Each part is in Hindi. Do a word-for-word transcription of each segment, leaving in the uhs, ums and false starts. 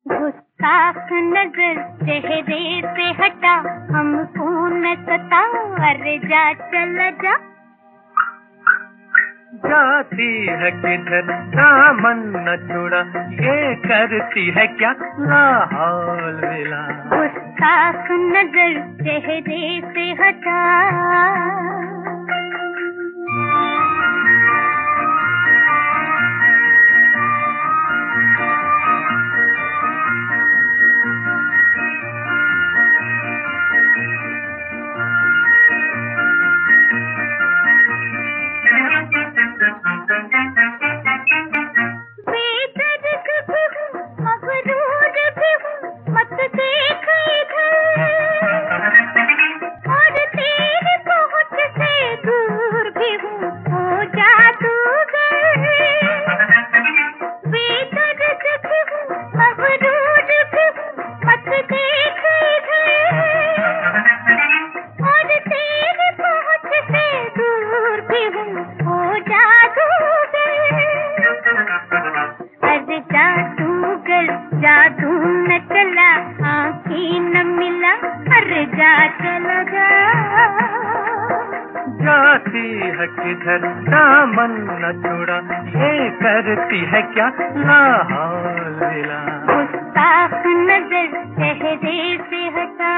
गुस्ताख नजर चेहरे से हटा, हमको न सता, अरे जा चला जा। जाती है किधर दामन न छोड़ा, ये करती है क्या लाहौल विला। गुस्ताख नजर चेहरे से हटा। जादू न चला, आँखें न मिला, अरे जा चला जा। जाती है किधर दामन न छोड़ा, ये करती है क्या लाहौल विला। गुस्ताख नजर चेहरे से हटा।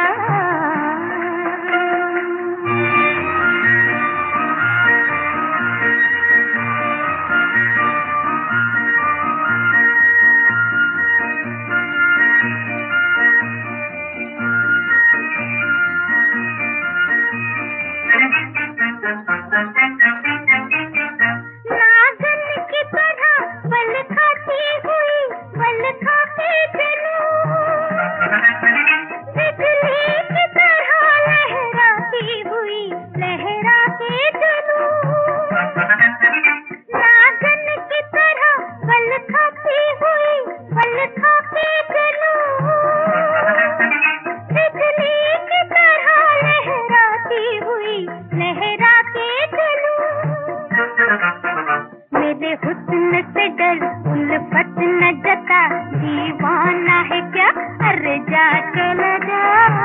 मेरे हुस्न से डर उल्फत न जता, दीवाना है क्या, अरे जा चला जा।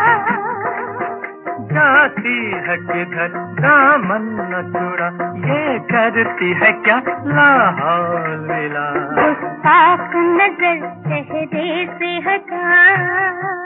जाती है किधर दामन न छोड़ा, ये करती है क्या लाहौल विला। गुस्ताख नजर चेहरे से हटा।